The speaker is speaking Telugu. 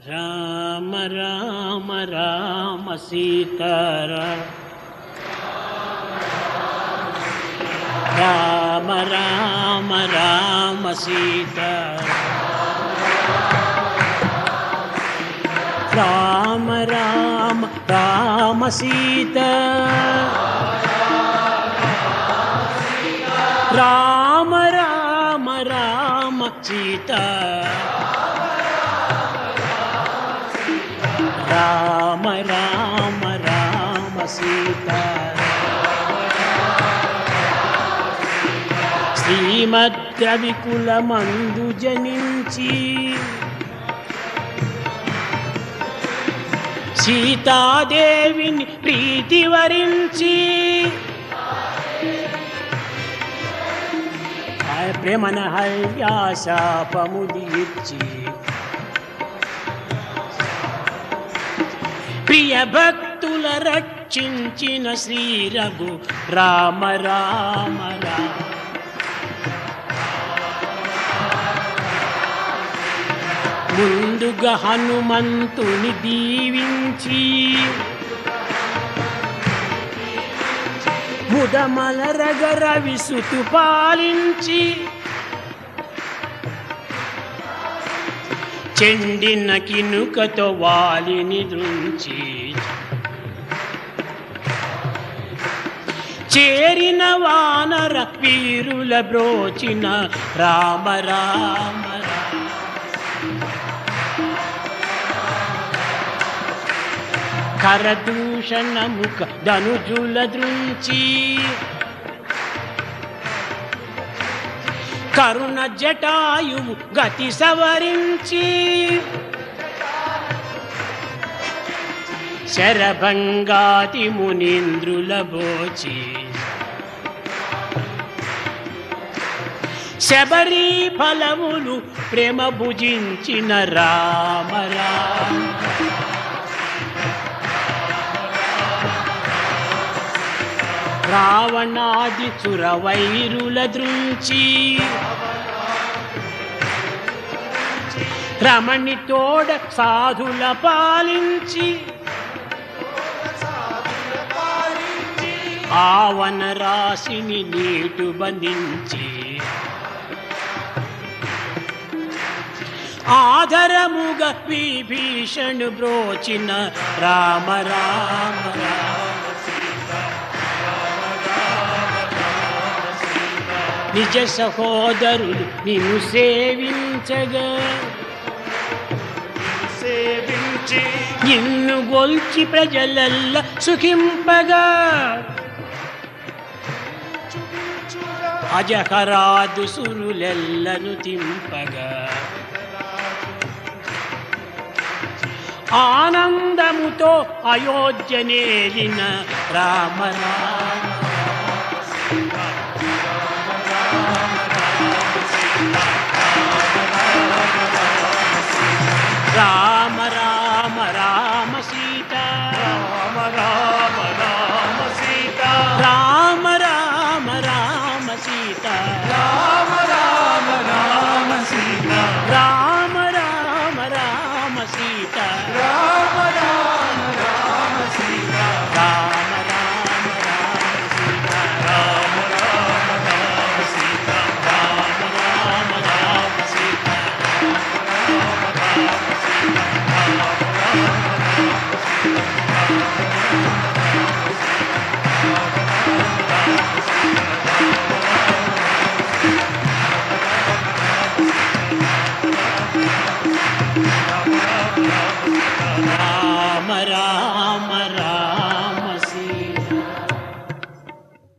రామ రామ రామ సీతారామ రామ రామ రామ సీతారామ రామ రామ రామ సీతా రామ రామ రామ సీతా రామ రామ రామ సీతా శ్రీమద్రవికులమందు జనించి సీతాదేవిని ప్రీతి వరించి ప్రేమన హర్యాశాపము దీర్చి ప్రియ భక్తుల రక్షించిన శ్రీ రఘు రామ రామ రామ ముందుగా హనుమంతుని దీవించి ముదమలరగర విసుతు పాలించి చెండిన కినుకతో వాలిని దృంచి చేరిన వానర వీరుల బ్రోచిన రామ రామ కరదూషణముఖ ధనుజుల దృంచి కరుణ జటాయువు గతి సవరించి శరభంగాతి మునీంద్రుల బోచి శబరి ఫలములు ప్రేమ భుజించిన రామ రామ రావణాది సురవైరుల దృంచి రమణి తోడ సాధుల పాలించి ఆవన రాశిని నీటు బంధించి ఆధరముగా విభీషణు బ్రోచిన రామ రామ రామ నిజ సహోదరులు నిన్ను సేవించగా నిన్ను గొల్చి ప్రజలల్ల సుఖింపగా అజహరాదు సురులెల్లను తింపగా ఆనందముతో అయోధ్య నేలిన రామ రామ రామ రామ రామ సీతా రామ రామ రామ సీతా రామ రామ రామ సీతా రామ రామ రామ సీతా రామ రామ రామ సీతా రామ రామ రామ సీతా రామ రామ రామ సీతా రామ రామ రామ సీతా రామ రామ రామ సీతా రామ రామ రామ